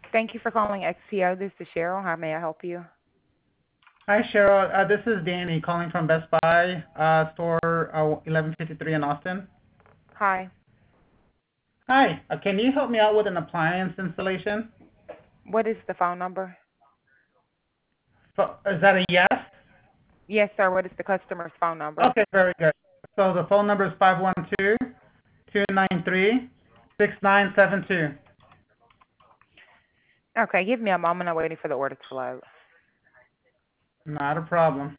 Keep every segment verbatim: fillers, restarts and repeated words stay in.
Thank you for calling X P O. This is Cheryl. How may I help you? Hi, Cheryl. Uh, this is Danny calling from Best Buy, uh, store uh, eleven fifty-three in Austin. Hi. Hi. Uh, can you help me out with an appliance installation? What is the phone number? So, is that a yes? Yes, sir. What is the customer's phone number? Okay, very good. So the phone number is five one two, two nine three, six nine seven two. Okay, give me a moment. I'm waiting for the order to load. Not a problem.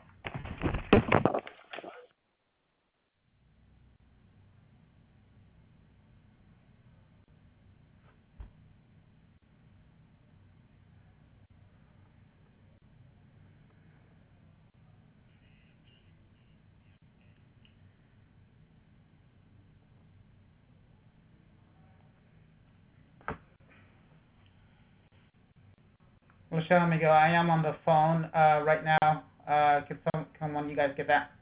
Well, Cheryl, Miguel, I am on the phone uh, right now. Uh, can some, can one of you guys get that?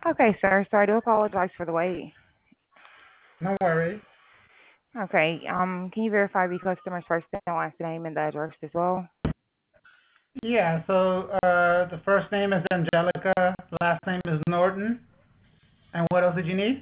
Okay, sir. So I do apologize for the wait. No worries. Okay. Um, can you verify the customer's first and last name and the address as well? Yeah, so uh, the first name is Angelica, last name is Norton. And what else did you need?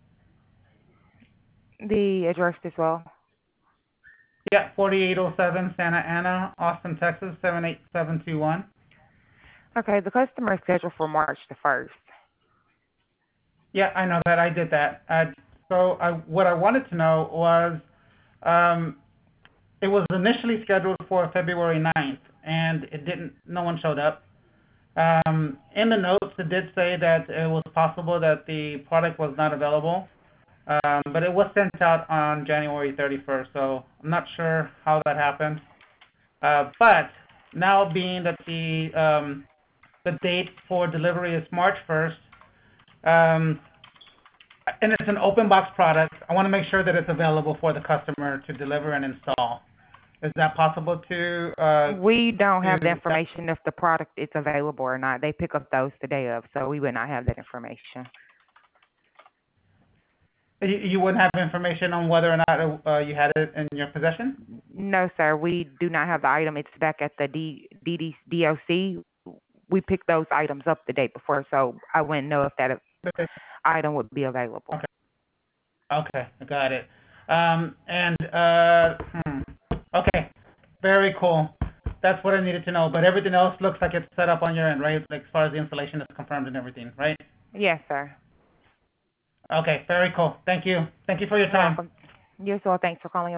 The address as well. Yeah, forty-eight oh seven Santa Ana, Austin, Texas, seven eight seven two one. Okay, the customer is scheduled for March the first. Yeah, I know that. I did that. Uh, so I, what I wanted to know was, um, it was initially scheduled for February ninth, and it didn't. No one showed up. Um, in the notes, it did say that it was possible that the product was not available, um, but it was sent out on January thirty-first. So I'm not sure how that happened. Uh, but now, being that the um, the date for delivery is March first, um, and it's an open box product, I want to make sure that it's available for the customer to deliver and install. Is that possible to uh, We don't have the to information if the product is available or not. They pick up those the day of, so we would not have that information. you, you wouldn't have information on whether or not uh, you had it in your possession? No, sir. We do not have the item. It's back at the D, D, D O C. We pick those items up the day before, so I wouldn't know if that item would be available. Okay. Okay, I got it. Um, and uh, hmm. Okay, very cool. That's what I needed to know. But everything else looks like it's set up on your end, right? Like as far as the installation is confirmed and everything, right? Yes, sir. Okay, very cool. Thank you. Thank you for your You're time. welcome. You as well. Thanks for calling.